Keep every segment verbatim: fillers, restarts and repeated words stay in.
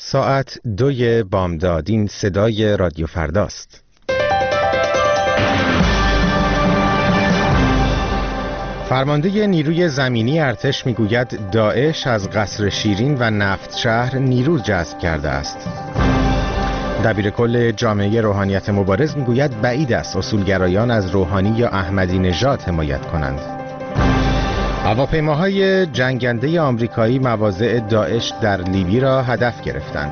ساعت دوی بامداد. این صدای رادیو فرداست. فرمانده نیروی زمینی ارتش میگوید داعش از قصر شیرین و نفت شهر نیرو جذب کرده است. دبیر کل جامعه روحانیت مبارز میگوید بعید است اصولگرایان از روحانی یا احمدی نژاد حمایت کنند. هواپیماهای جنگنده آمریکایی مواضع داعش در لیبی را هدف گرفتند.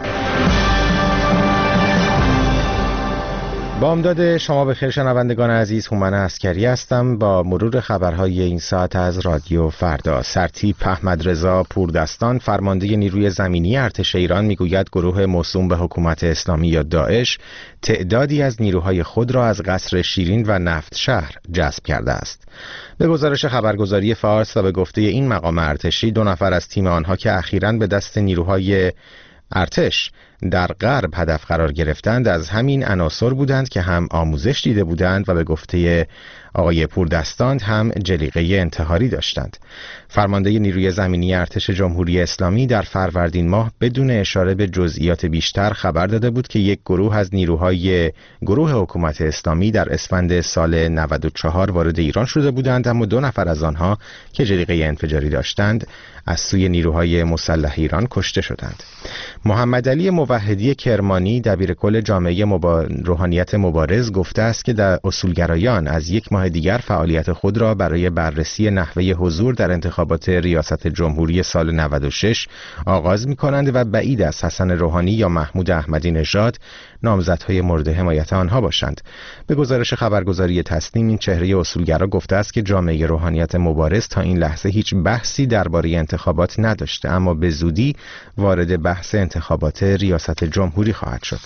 بامداد شما بخیر شنوندگان عزیز، هومن عسکری هستم با مرور خبرهای این ساعت از رادیو فردا. سرتیپ احمد رضا پوردستان فرمانده نیروی زمینی ارتش ایران میگوید گروه موسوم به حکومت اسلامی یا داعش تعدادی از نیروهای خود را از قصر شیرین و نفت شهر جذب کرده است. به گزارش خبرگزاری فارس و به گفته این مقام ارتشی، دو نفر از تیم آنها که اخیراً به دست نیروهای ارتش در غرب هدف قرار گرفتند از همین عناصر بودند که هم آموزش دیده بودند و به گفته آقای پوردستان هم جلیقه انتحاری داشتند. فرمانده نیروی زمینی ارتش جمهوری اسلامی در فروردین ماه بدون اشاره به جزئیات بیشتر خبر داده بود که یک گروه از نیروهای گروه حکومت اسلامی در اسفند سال نود و چهار وارد ایران شده بودند، اما دو نفر از آنها که جلیقه انفجاری داشتند از سوی نیروهای مسلح ایران کشته شدند. محمد علی موحدی کرمانی دبیر کل جامعه مبا... روحانیت مبارز گفته است که در اصولگرایان از یک ماه دیگر فعالیت خود را برای بررسی نحوه حضور در انتخابات ریاست جمهوری سال نود و شش آغاز می‌کنند و بعید است حسن روحانی یا محمود احمدی نژاد نامزدهای مورد حمایت آنها باشند. به گزارش خبرگزاری تسنیم، این چهره اصولگرا گفته است که جامعه روحانیت مبارز تا این لحظه هیچ بحثی درباره انتخابات نداشته، اما به زودی وارد بحث انتخابات ریاست جمهوری خواهد شد.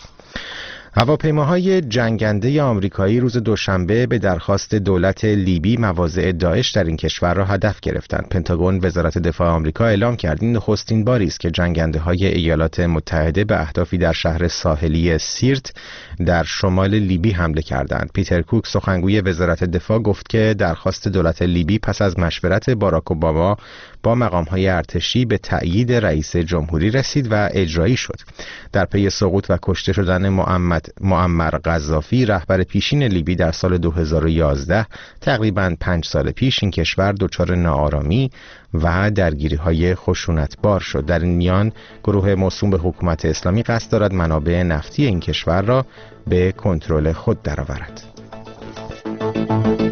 هواپیماهای جنگنده آمریکایی روز دوشنبه به درخواست دولت لیبی مواضع داعش در این کشور را هدف گرفتند. پنتاگون وزارت دفاع آمریکا اعلام کرد این نخستین باری است که جنگنده‌های ایالات متحده به اهدافی در شهر ساحلی سیرت در شمال لیبی حمله کردند. پیتر کوک سخنگوی وزارت دفاع گفت که درخواست دولت لیبی پس از مشورت باراک اوباما با مقام‌های ارتشی به تأیید رئیس جمهوری رسید و اجرایی شد. در پی سقوط و کشته شدن محمد معمر قذافی رهبر پیشین لیبی در سال دو هزار و یازده، تقریباً پنج سال پیش این کشور دچار ناآرامی و درگیری‌های خشونتبار شد. در این میان گروه موسوم به حکومت اسلامی قصد دارد منابع نفتی این کشور را به کنترل خود درآورد.